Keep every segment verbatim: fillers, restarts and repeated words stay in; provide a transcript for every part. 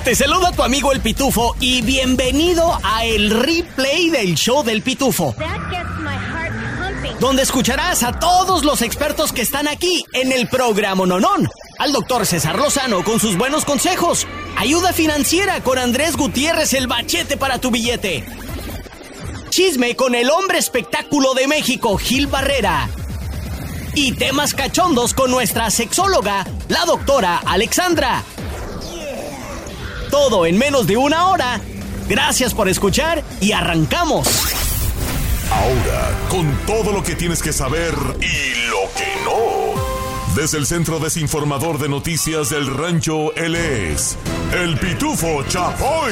Te saluda tu amigo El Pitufo y bienvenido a el replay del show del Pitufo, donde escucharás a todos los expertos que están aquí en el programa Nonón. Al doctor César Lozano con sus buenos consejos, ayuda financiera con Andrés Gutiérrez, el bachete para tu billete, chisme con el hombre espectáculo de México, Gil Barrera, y temas cachondos con nuestra sexóloga, la doctora Alexandra. Todo en menos de una hora. Gracias por escuchar y arrancamos. Ahora, con todo lo que tienes que saber y lo que no. Desde el Centro Desinformador de Noticias del Rancho, él es El Pitufo Chapoy.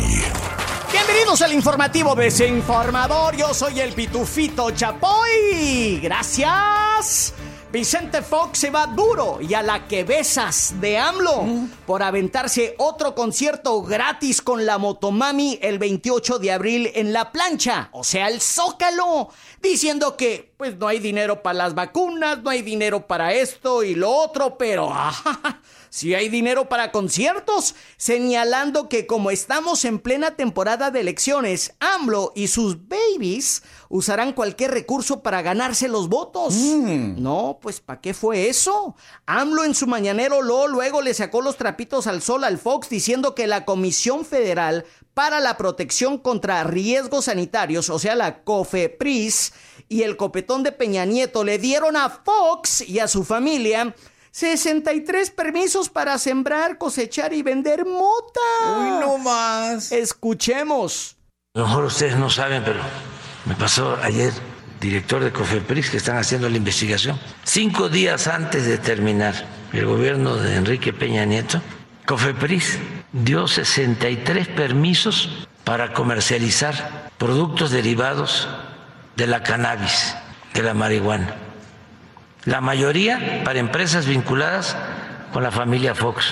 Bienvenidos al informativo Desinformador. Yo soy el Pitufito Chapoy. Gracias. Vicente Fox se va duro y a la que besas de AMLO mm. por aventarse otro concierto gratis con la Motomami el veintiocho de abril en La Plancha, o sea, el Zócalo, diciendo que pues no hay dinero para las vacunas, no hay dinero para esto y lo otro, pero ah, sí hay dinero para conciertos, señalando que como estamos en plena temporada de elecciones, AMLO y sus babies usarán cualquier recurso para ganarse los votos. Mm. No, pues ¿para qué fue eso? AMLO en su mañanero luego, luego le sacó los trapitos al sol al Fox diciendo que la Comisión Federal para la Protección contra Riesgos Sanitarios, o sea la COFEPRIS, y el copetón de Peña Nieto le dieron a Fox y a su familia sesenta y tres permisos para sembrar, cosechar y vender mota. Uy, no más. Escuchemos. A lo mejor ustedes no saben, pero me pasó ayer, director de COFEPRIS, que están haciendo la investigación. Cinco días antes de terminar el gobierno de Enrique Peña Nieto, COFEPRIS dio sesenta y tres permisos para comercializar productos derivados de la cannabis, de la marihuana. La mayoría para empresas vinculadas con la familia Fox.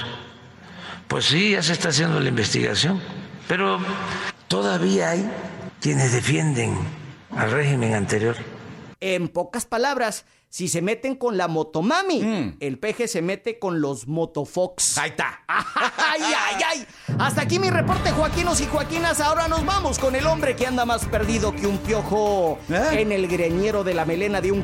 Pues sí, ya se está haciendo la investigación, pero todavía hay quienes defienden al régimen anterior. En pocas palabras, si se meten con la Motomami, mm. el peje se mete con los Motofox. Ahí está. ¡Ay, ay, ay! Hasta aquí mi reporte, Joaquinos y Joaquinas. Ahora nos vamos con el hombre que anda más perdido que un piojo ¿Eh? en el greñero de la melena de un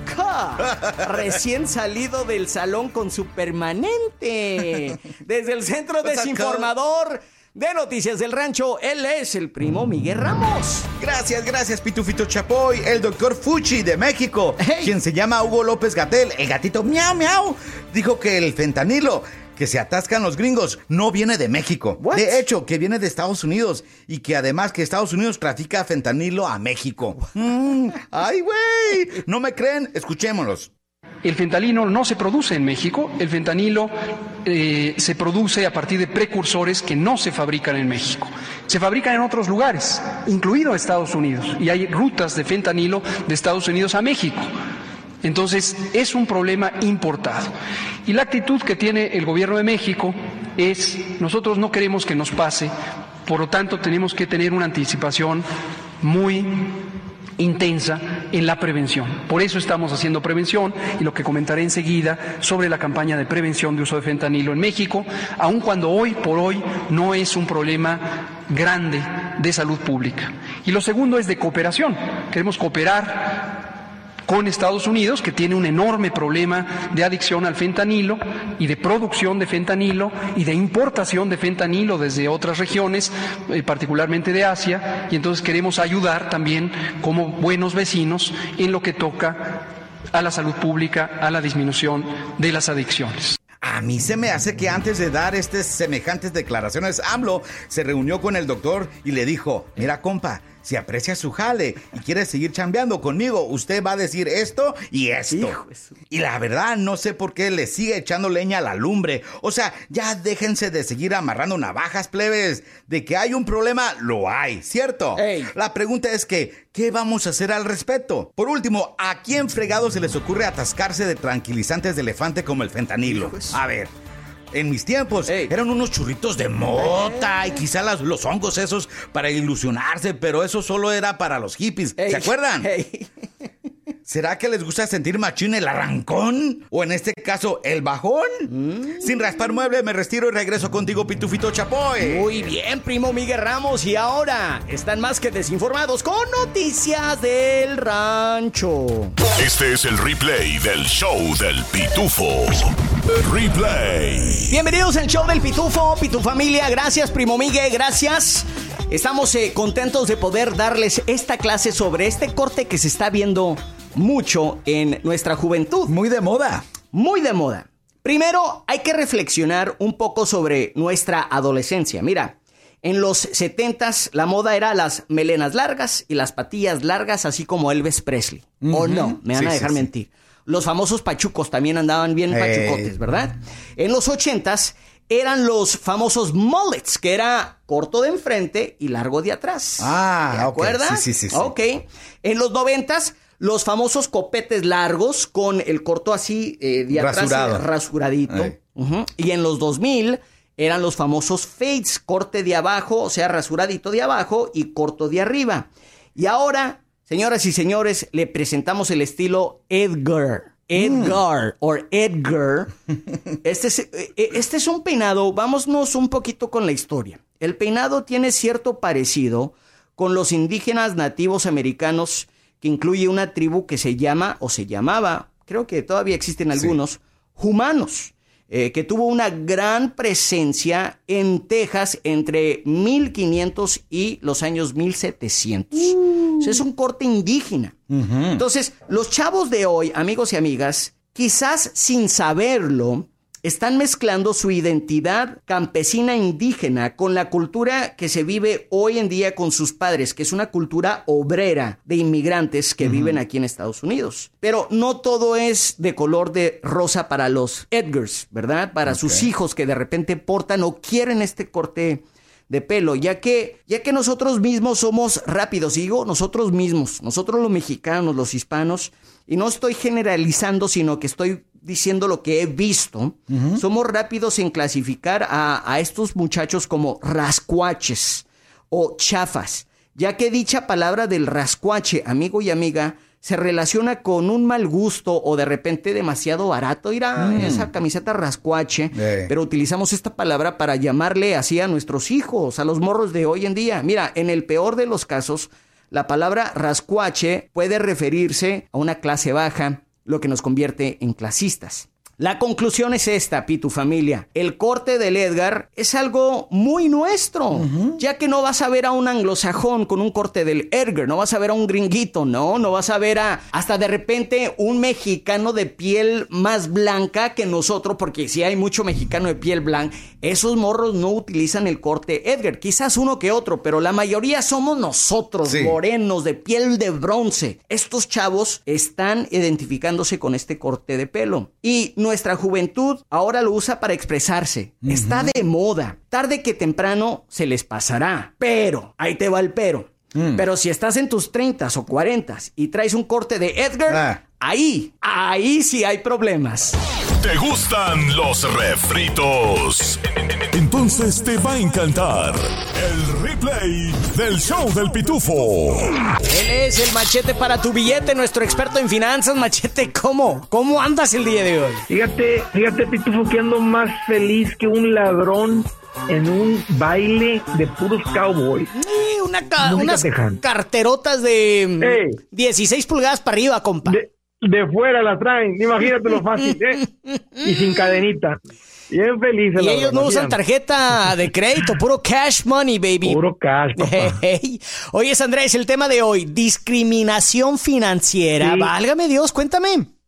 K. Recién salido del salón con su permanente. Desde el Centro Desinformador de Noticias del Rancho, él es el primo Miguel Ramos. Gracias, gracias, Pitufito Chapoy, el doctor Fuchi de México, hey. quien se llama Hugo López-Gatell, el gatito miau miau, dijo que el fentanilo que se atascan los gringos no viene de México. What? De hecho, que viene de Estados Unidos y que además que Estados Unidos trafica fentanilo a México. Mm, ¡Ay, güey! ¿No me creen? Escuchémoslos. El fentanilo no se produce en México, el fentanilo eh, se produce a partir de precursores que no se fabrican en México. Se fabrican en otros lugares, incluido Estados Unidos, y hay rutas de fentanilo de Estados Unidos a México. Entonces, es un problema importado. Y la actitud que tiene el gobierno de México es, nosotros no queremos que nos pase, por lo tanto tenemos que tener una anticipación muy intensa en la prevención. Por eso estamos haciendo prevención y lo que comentaré enseguida sobre la campaña de prevención de uso de fentanilo en México, aun cuando hoy por hoy no es un problema grande de salud pública. Y lo segundo es de cooperación. Queremos cooperar con Estados Unidos, que tiene un enorme problema de adicción al fentanilo y de producción de fentanilo y de importación de fentanilo desde otras regiones, eh, particularmente de Asia, y entonces queremos ayudar también como buenos vecinos en lo que toca a la salud pública, a la disminución de las adicciones. A mí se me hace que antes de dar estas semejantes declaraciones, AMLO se reunió con el doctor y le dijo, mira compa, si aprecia su jale y quiere seguir chambeando conmigo, usted va a decir esto y esto. Y la verdad, no sé por qué le sigue echando leña a la lumbre. O sea, ya déjense de seguir amarrando navajas, plebes. De que hay un problema, lo hay, ¿cierto? Ey. La pregunta es que, ¿qué vamos a hacer al respecto? Por último, ¿a quién fregado se les ocurre atascarse de tranquilizantes de elefante como el fentanilo? A ver... En mis tiempos, Ey. eran unos churritos de mota Ey. y quizá las, los hongos esos para ilusionarse, pero eso solo era para los hippies. Ey. ¿Se acuerdan? Ey. ¿Será que les gusta sentir machín el arrancón? ¿O en este caso, el bajón? Mm. Sin raspar mueble, me retiro y regreso contigo, Pitufito Chapoy. Muy bien, primo Miguel Ramos. Y ahora están más que desinformados con noticias del rancho. Este es el replay del show del Pitufo. Replay. Bienvenidos al show del Pitufo, Pitufamilia. Gracias, primo Miguel, gracias. Estamos eh, contentos de poder darles esta clase sobre este corte que se está viendo mucho en nuestra juventud. Muy de moda. Muy de moda. Primero, hay que reflexionar un poco sobre nuestra adolescencia. Mira, en los setentas la moda era las melenas largas y las patillas largas, así como Elvis Presley. Uh-huh. ¿O no? Me van sí, a dejar sí, mentir. Sí. Los famosos pachucos también andaban bien hey. pachucotes, ¿verdad? En los ochentas eran los famosos mullets, que era corto de enfrente y largo de atrás. Ah, ¿te acuerdas? Okay. Sí, sí, sí, sí. Ok. En los noventas, los famosos copetes largos con el corto así eh, de atrás Rasurado. rasuradito. Uh-huh. Y en los dos mil eran los famosos fades, corte de abajo, o sea, rasuradito de abajo y corto de arriba. Y ahora, señoras y señores, le presentamos el estilo Edgar. Edgar, mm. o Edgar. Este es, este es un peinado, vámonos un poquito con la historia. El peinado tiene cierto parecido con los indígenas nativos americanos, que incluye una tribu que se llama, o se llamaba, creo que todavía existen algunos, sí. humanos, eh, que tuvo una gran presencia en Texas entre mil quinientos y los años mil setecientos. Uh. O sea, es un corte indígena. Uh-huh. Entonces, los chavos de hoy, amigos y amigas, quizás sin saberlo, están mezclando su identidad campesina indígena con la cultura que se vive hoy en día con sus padres, que es una cultura obrera de inmigrantes que uh-huh. viven aquí en Estados Unidos. Pero no todo es de color de rosa para los Edgars, ¿verdad? Para okay. sus hijos que de repente portan o quieren este corte de pelo, ya que, ya que nosotros mismos somos rápidos, digo nosotros mismos, nosotros los mexicanos, los hispanos, y no estoy generalizando, sino que estoy diciendo lo que he visto, uh-huh. somos rápidos en clasificar a, a estos muchachos como rascuaches o chafas, ya que dicha palabra del rascuache, amigo y amiga, se relaciona con un mal gusto o de repente demasiado barato. Ir a mm. esa camiseta rascuache, eh. pero utilizamos esta palabra para llamarle así a nuestros hijos, a los morros de hoy en día. Mira, en el peor de los casos, la palabra rascuache puede referirse a una clase baja, lo que nos convierte en clasistas. La conclusión es esta, Pitufamilia. El corte del Edgar es algo muy nuestro, uh-huh. ya que no vas a ver a un anglosajón con un corte del Edgar, no vas a ver a un gringuito, no, no vas a ver a hasta de repente un mexicano de piel más blanca que nosotros, porque si hay mucho mexicano de piel blanca, esos morros no utilizan el corte Edgar, quizás uno que otro, pero la mayoría somos nosotros, sí. morenos, de piel de bronce. Estos chavos están identificándose con este corte de pelo. Y nuestra juventud ahora lo usa para expresarse. Uh-huh. Está de moda. Tarde que temprano se les pasará. Pero, ahí te va el pero. Mm. Pero si estás en tus treintas o cuarentas y traes un corte de Edgar, ah. ahí, ahí sí hay problemas. ¿Te gustan los refritos? Entonces te va a encantar el replay del show del Pitufo. Él es el Machete para tu billete, nuestro experto en finanzas. Machete, ¿cómo? ¿Cómo andas el día de hoy? Fíjate, fíjate, Pitufo, que ando más feliz que un ladrón en un baile de puros cowboys. Eh, una ca- unas tejana. Carterotas de hey. dieciséis pulgadas para arriba, compa. De, de fuera la traen, imagínate lo fácil, ¿eh? Y sin cadenita. Bien felices. Y ellos no usan tarjeta de crédito, puro cash money, baby. Puro cash, papá. Hey. Oye, Andrés, el tema de hoy, discriminación financiera. Sí. Válgame Dios, cuéntame.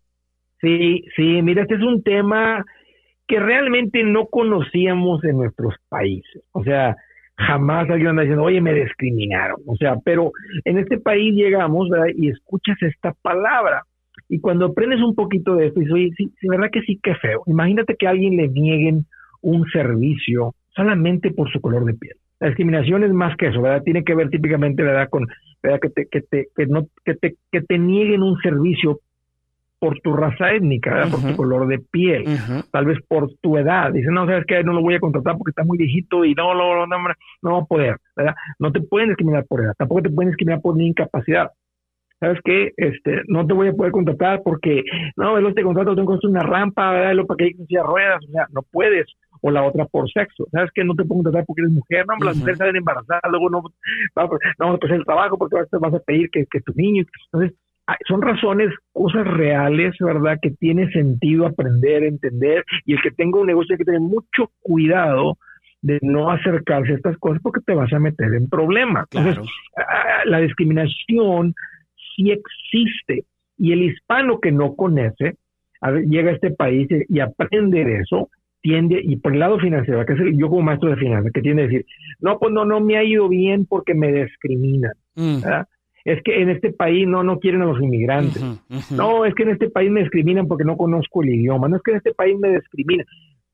Sí, sí, mira, este es un tema que realmente no conocíamos en nuestros países. O sea, jamás alguien anda diciendo, oye, me discriminaron. O sea, pero en este país llegamos, ¿verdad? Y escuchas esta palabra. Y cuando aprendes un poquito de esto, dices, oye, sí, sí, verdad que sí, qué feo. Imagínate que a alguien le nieguen un servicio solamente por su color de piel. La discriminación es más que eso, ¿verdad? Tiene que ver típicamente, ¿verdad? Con, ¿verdad? Que te, que te, que no, que te, que te nieguen un servicio por tu raza étnica, ¿verdad? Uh-huh. Por tu color de piel, uh-huh. tal vez por tu edad. Dicen, no, ¿sabes qué? No lo voy a contratar porque está muy viejito y no, no, no, no, no va a poder, ¿verdad? No te pueden discriminar por edad, tampoco te pueden discriminar por una incapacidad. ¿sabes qué? Este, no te voy a poder contratar porque, no, el otro contrato tengo que construir una rampa, ¿verdad? Para que hay que ruedas, o sea, no puedes. O la otra por sexo. ¿Sabes qué? No te puedo contratar porque eres mujer. No, uh-huh. Las mujeres salen embarazadas, luego no, no, no pues el trabajo porque vas, vas a pedir que, que tu niño. Entonces, son razones, cosas reales, ¿verdad? Que tiene sentido aprender, entender. Y el que tenga un negocio hay que tener mucho cuidado de no acercarse a estas cosas porque te vas a meter en problemas. Claro. Entonces, la discriminación sí existe. Y el hispano que no conoce, a ver, llega a este país y aprende de eso, tiende, y por el lado financiero, que es el, yo como maestro de finanzas, que tiende a decir, no, pues no, no me ha ido bien porque me discriminan. Mm. Es que en este país no, no quieren a los inmigrantes. Uh-huh, uh-huh. No, es que en este país me discriminan porque no conozco el idioma. No es que en este país me discriminan.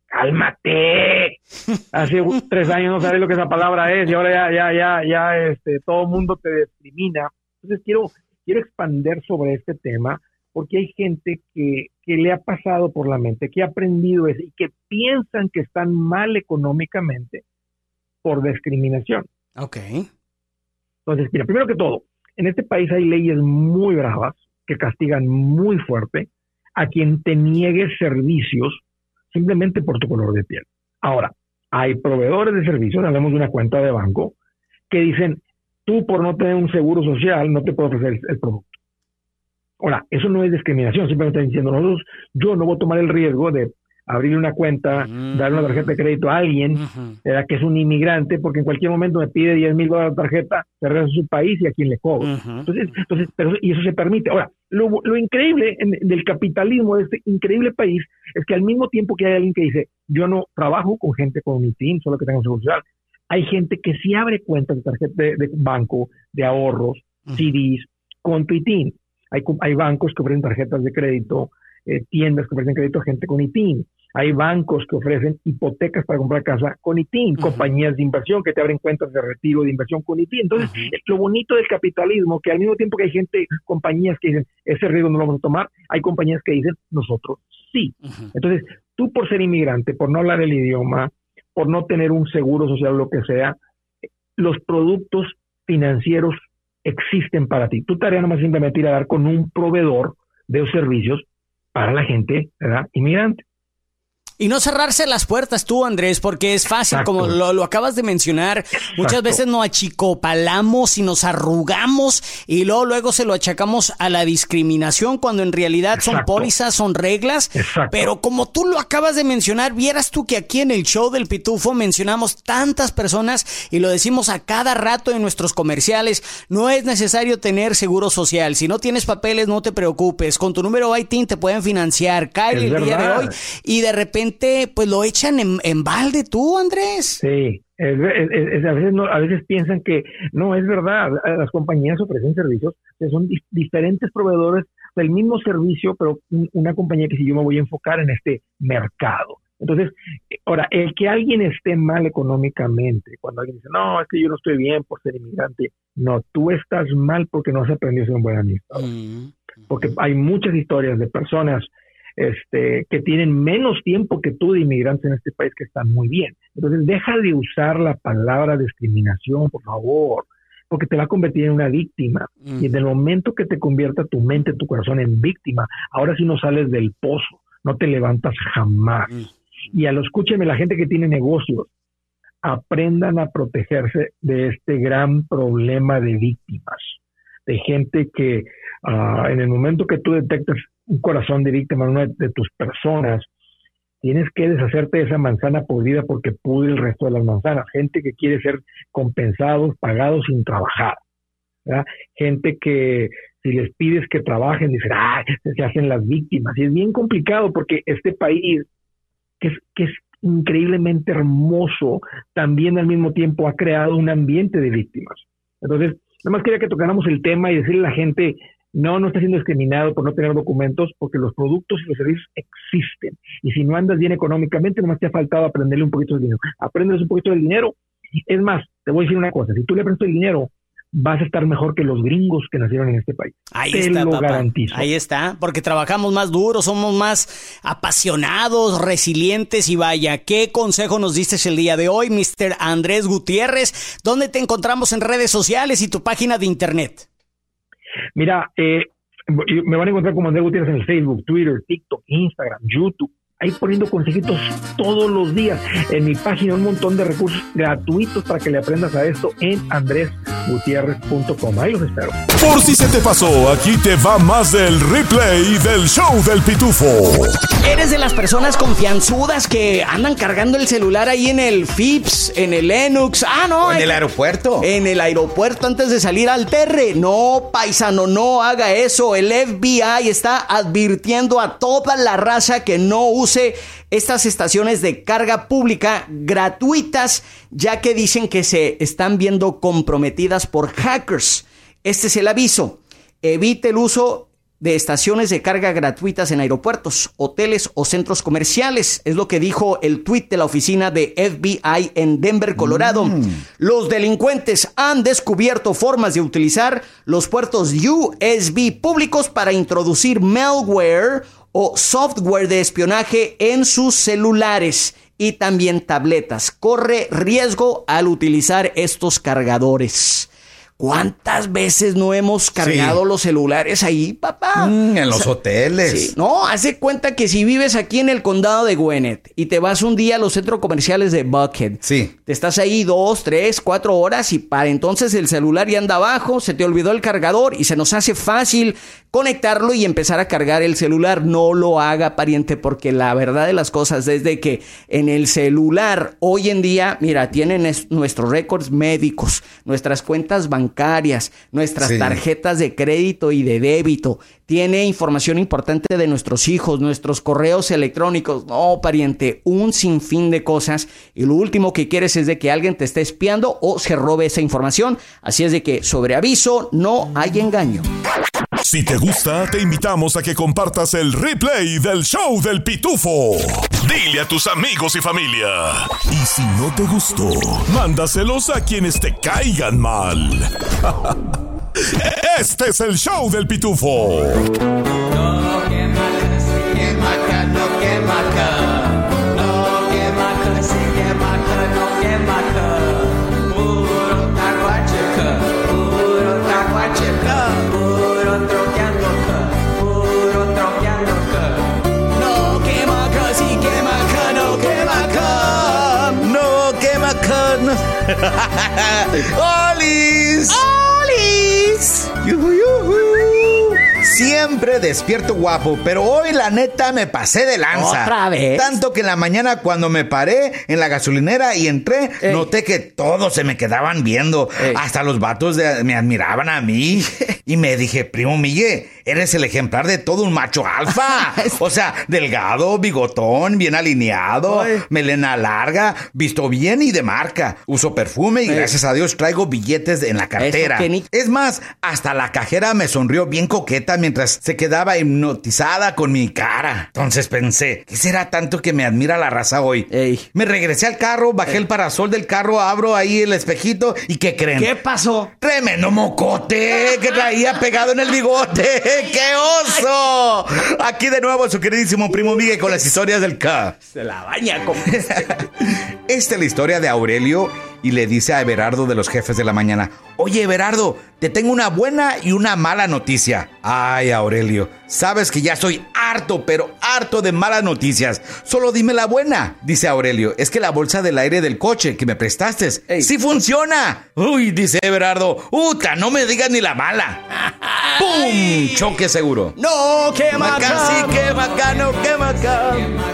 ¡Cálmate! Hace tres años no sabes lo que esa palabra es y ahora ya, ya, ya, ya, este, todo el mundo te discrimina. Entonces quiero, quiero expandir sobre este tema porque hay gente que, que le ha pasado por la mente, que ha aprendido eso y que piensan que están mal económicamente por discriminación. Ok. Entonces, mira, primero que todo, en este país hay leyes muy bravas que castigan muy fuerte a quien te niegue servicios simplemente por tu color de piel. Ahora, hay proveedores de servicios, hablamos de una cuenta de banco, que dicen, tú por no tener un seguro social no te puedo ofrecer el, el producto. Ahora, eso no es discriminación, simplemente están diciendo, nosotros, yo no voy a tomar el riesgo de abrir una cuenta, uh-huh. darle una tarjeta de crédito a alguien uh-huh. eh, que es un inmigrante, porque en cualquier momento me pide diez mil dólares de tarjeta, se regresa a su país y a quien le cobro. Uh-huh. Entonces, entonces pero, y eso se permite. Ahora, lo, lo increíble en, del capitalismo de este increíble país es que al mismo tiempo que hay alguien que dice, yo no trabajo con gente con I T I N, solo que tengo seguro social, hay gente que sí abre cuentas de tarjeta de, de banco, de ahorros, uh-huh. C Ds, con tu I T I N. Hay, hay bancos que ofrecen tarjetas de crédito, eh, tiendas que ofrecen crédito a gente con I T I N. Hay bancos que ofrecen hipotecas para comprar casa con I T I N, uh-huh. compañías de inversión que te abren cuentas de retiro de inversión con I T I N. Entonces, uh-huh. lo bonito del capitalismo, que al mismo tiempo que hay gente, compañías que dicen, ese riesgo no lo vamos a tomar, hay compañías que dicen, nosotros sí. Uh-huh. Entonces, tú por ser inmigrante, por no hablar el idioma, por no tener un seguro social o lo que sea, los productos financieros existen para ti. Tu tarea nomás es simplemente ir a dar con un proveedor de los servicios para la gente, ¿verdad?, inmigrante. Y no cerrarse las puertas tú, Andrés, porque es fácil, Exacto. como lo, lo acabas de mencionar. Exacto. Muchas veces nos achicopalamos y nos arrugamos y luego, luego se lo achacamos a la discriminación cuando en realidad Exacto. son pólizas, son reglas. Exacto. Pero como tú lo acabas de mencionar, vieras tú que aquí en el show del Pitufo mencionamos tantas personas y lo decimos a cada rato en nuestros comerciales. No es necesario tener seguro social. Si no tienes papeles, no te preocupes. Con tu número I T I N te pueden financiar. Cae el día de hoy y de repente pues lo echan en, en balde tú, Andrés. Sí, es, es, es, a, veces no, a veces piensan que no, es verdad, las compañías ofrecen servicios, que son di- diferentes proveedores del mismo servicio, pero una compañía que si yo me voy a enfocar en este mercado. Entonces, ahora, el que alguien esté mal económicamente, cuando alguien dice, no, es que yo no estoy bien por ser inmigrante, no, tú estás mal porque no has aprendido a ser un buen administrador. Mm-hmm. Porque hay muchas historias de personas Este, que tienen menos tiempo que tú de inmigrantes en este país que están muy bien. Entonces, deja de usar la palabra discriminación, por favor, porque te va a convertir en una víctima. Mm. Y en el momento que te convierta tu mente, tu corazón en víctima, ahora sí no sales del pozo, no te levantas jamás. Mm. Y a lo escúcheme, la gente que tiene negocios, aprendan a protegerse de este gran problema de víctimas, de gente que uh, en el momento que tú detectas un corazón de víctima en una de tus personas, tienes que deshacerte de esa manzana podrida porque pudre el resto de las manzanas. Gente que quiere ser compensados, pagados sin trabajar, ¿verdad? Gente que si les pides que trabajen, dicen, ah, se hacen las víctimas. Y es bien complicado porque este país, que es, que es increíblemente hermoso, también al mismo tiempo ha creado un ambiente de víctimas. Entonces, nada más quería que tocáramos el tema y decirle a la gente, no, no está siendo discriminado por no tener documentos, porque los productos y los servicios existen. Y si no andas bien económicamente, nomás te ha faltado aprenderle un poquito del dinero. Aprendes un poquito del dinero. Es más, te voy a decir una cosa. Si tú le aprendes el dinero, vas a estar mejor que los gringos que nacieron en este país. Ahí te está, lo papá. Garantizo. Ahí está, porque trabajamos más duro, somos más apasionados, resilientes y vaya, ¿qué consejo nos diste el día de hoy, mister Andrés Gutiérrez? ¿Dónde te encontramos en redes sociales y tu página de internet? Mira, eh, me van a encontrar como Andrés Gutiérrez en el Facebook, Twitter, TikTok, Instagram, YouTube. Ahí poniendo consejitos todos los días. En mi página un montón de recursos gratuitos para que le aprendas a esto en andres gutierrez punto com. Ahí los espero. Por si se te pasó, aquí te va más del replay del show del Pitufo. ¿Eres de las personas confianzudas que andan cargando el celular ahí en el F I P S, en el Lennox? Ah, no. En hay... el aeropuerto. En el aeropuerto antes de salir al terre. No, paisano, no haga eso. El F B I está advirtiendo a toda la raza que no use estas estaciones de carga pública gratuitas, ya que dicen que se están viendo comprometidas por hackers. Este es el aviso. Evite el uso de estaciones de carga gratuitas en aeropuertos, hoteles o centros comerciales. Es lo que dijo el tuit de la oficina de F B I en Denver, Colorado. Mm. Los delincuentes han descubierto formas de utilizar los puertos U S B públicos para introducir malware o software de espionaje en sus celulares y también tabletas. Corre riesgo al utilizar estos cargadores. ¿Cuántas veces no hemos cargado sí. los celulares ahí, papá? Mm, en los o sea, hoteles. Sí. No, haz de cuenta que si vives aquí en el condado de Gwinnett y te vas un día a los centros comerciales de Buckhead, sí. te estás ahí dos, tres, cuatro horas y para entonces el celular ya anda abajo, se te olvidó el cargador y se nos hace fácil conectarlo y empezar a cargar el celular. No lo haga, pariente, porque la verdad de las cosas es de que en el celular hoy en día, mira, tienen es, nuestros récords médicos, nuestras cuentas bancarias, bancarias, nuestras sí. tarjetas de crédito y de débito, tiene información importante de nuestros hijos, nuestros correos electrónicos. No, pariente, un sinfín de cosas, y lo último que quieres es de que alguien te esté espiando o se robe esa información. Así es de que, sobre aviso, no hay engaño. Si te gusta, te invitamos a que compartas el replay del show del Pitufo. Dile a tus amigos y familia. Y si no te gustó, mándaselos a quienes te caigan mal. Este es el show del Pitufo. No, que maca, sí, que maca, no, que maca. No, que maca, sí, que maca, no, que maca. Puro taguacheca, puro taguacheca, puro troqueando, puro troqueando. No, que maca, sí, que maca, no, que maca. No, que maca, no. ¡Olis! ¡Olis! ¡Yuhu, yuhu! Siempre despierto guapo, pero hoy la neta me pasé de lanza. ¿Otra vez? Tanto que en la mañana cuando me paré en la gasolinera y entré, Ey. noté que todos se me quedaban viendo. Ey. Hasta los vatos de, me admiraban a mí. Y me dije, primo Miguel, eres el ejemplar de todo un macho alfa. O sea, delgado, bigotón, bien alineado, Ay. melena larga, visto bien y de marca. Uso perfume y Ey. gracias a Dios traigo billetes en la cartera. Ni... Es más, hasta la cajera me sonrió bien coqueta mientras se quedaba hipnotizada con mi cara. Entonces pensé, ¿qué será tanto que me admira la raza hoy? Ey. Me regresé al carro, bajé Ey. el parasol del carro, abro ahí el espejito y ¿qué creen? ¿Qué pasó? Tremendo mocote que traía pegado en el bigote. ¡Qué oso! Aquí de nuevo su queridísimo primo Miguel con las historias del K. Se la baña como... Esta es la historia de Aurelio y le dice a Everardo de los jefes de la mañana: oye, Everardo, te tengo una buena y una mala noticia. Ay, Aurelio, sabes que ya estoy harto, pero harto de malas noticias. Solo dime la buena. Dice Aurelio, es que la bolsa del aire del coche que me prestaste, Ey. sí funciona. Uy, dice Everardo, uta, no me digas ni la mala. ¡Pum! Choque seguro. No, qué maca, sí, qué bacano, qué maca.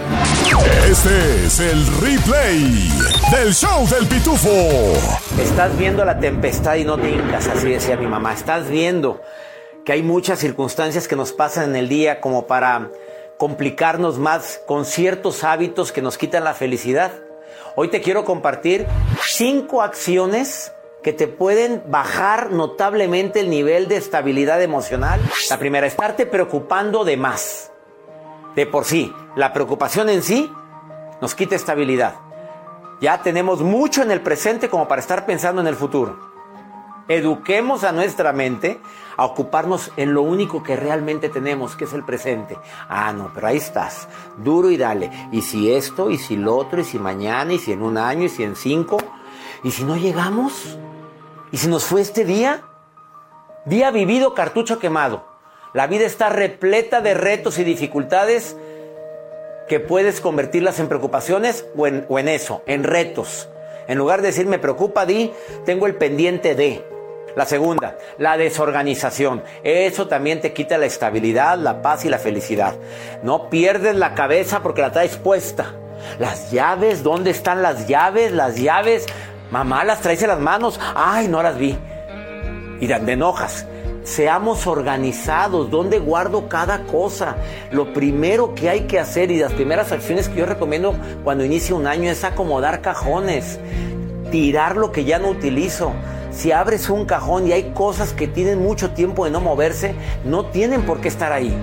Este es el replay del show del Pitufo. Estás viendo la tempestad y no te hincas, así decía mi mamá. Estás viendo que hay muchas circunstancias que nos pasan en el día como para complicarnos más con ciertos hábitos que nos quitan la felicidad. Hoy te quiero compartir cinco acciones que te pueden bajar notablemente el nivel de estabilidad emocional. La primera, estarte preocupando de más. De por sí, la preocupación en sí nos quita estabilidad. Ya tenemos mucho en el presente como para estar pensando en el futuro. Eduquemos a nuestra mente a ocuparnos en lo único que realmente tenemos, que es el presente. Ah, no, pero ahí estás, duro y dale. Y si esto, y si lo otro, y si mañana, y si en un año, y si en cinco, y si no llegamos, y si nos fue este día. Día vivido, cartucho quemado. La vida está repleta de retos y dificultades que puedes convertirlas en preocupaciones o en, o en eso, en retos. En lugar de decir me preocupa, di tengo el pendiente de. La segunda, la desorganización. Eso también te quita la estabilidad, la paz y la felicidad. No pierdes la cabeza porque la traes puesta. Las llaves, ¿dónde están las llaves? Las llaves, mamá, las traes en las manos. Ay, no las vi. Y te enojas. Seamos organizados. ¿Dónde guardo cada cosa? Lo primero que hay que hacer y las primeras acciones que yo recomiendo cuando inicia un año es acomodar cajones. Tirar lo que ya no utilizo. Si abres un cajón y hay cosas que tienen mucho tiempo de no moverse, no tienen por qué estar ahí.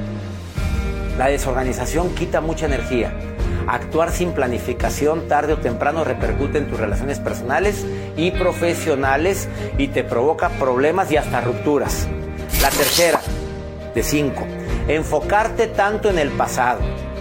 La desorganización quita mucha energía. Actuar sin planificación tarde o temprano repercute en tus relaciones personales y profesionales y te provoca problemas y hasta rupturas. La tercera, de cinco, enfocarte tanto en el pasado.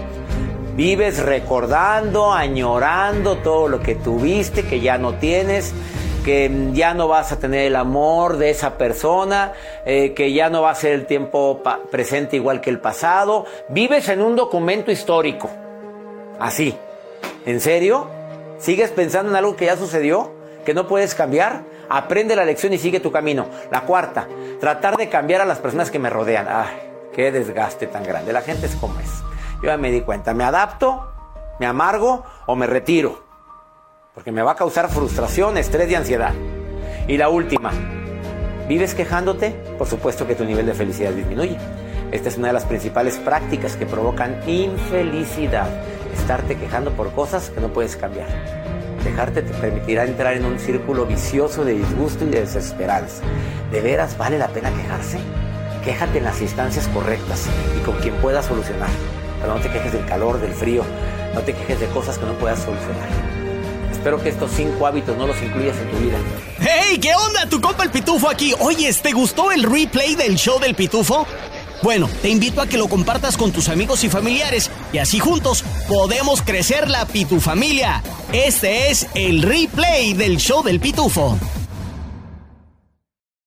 Vives recordando, añorando todo lo que tuviste, que ya no tienes, que ya no vas a tener el amor de esa persona, eh, que ya no va a ser el tiempo pa- presente igual que el pasado. Vives en un documento histórico. Así. ¿En serio? ¿Sigues pensando en algo que ya sucedió? ¿Que no puedes cambiar? Aprende la lección y sigue tu camino. La cuarta, tratar de cambiar a las personas que me rodean. Ay, qué desgaste tan grande. La gente es como es. Yo ya me di cuenta. ¿Me adapto? ¿Me amargo? ¿O me retiro? Porque me va a causar frustración, estrés y ansiedad. Y la última, ¿vives quejándote? Por supuesto que tu nivel de felicidad disminuye. Esta es una de las principales prácticas que provocan infelicidad. Estarte quejando por cosas que no puedes cambiar. Dejarte te permitirá entrar en un círculo vicioso de disgusto y de desesperanza. ¿De veras vale la pena quejarse? Quéjate en las instancias correctas y con quien puedas solucionar. Pero no te quejes del calor, del frío. No te quejes de cosas que no puedas solucionar. Espero que estos cinco hábitos no los incluyas en tu vida. ¡Hey! ¿Qué onda? Tu compa el Pitufo aquí. Oyes, ¿te gustó el replay del show del Pitufo? Bueno, te invito a que lo compartas con tus amigos y familiares y así juntos podemos crecer la Pitufamilia. Este es el replay del show del Pitufo.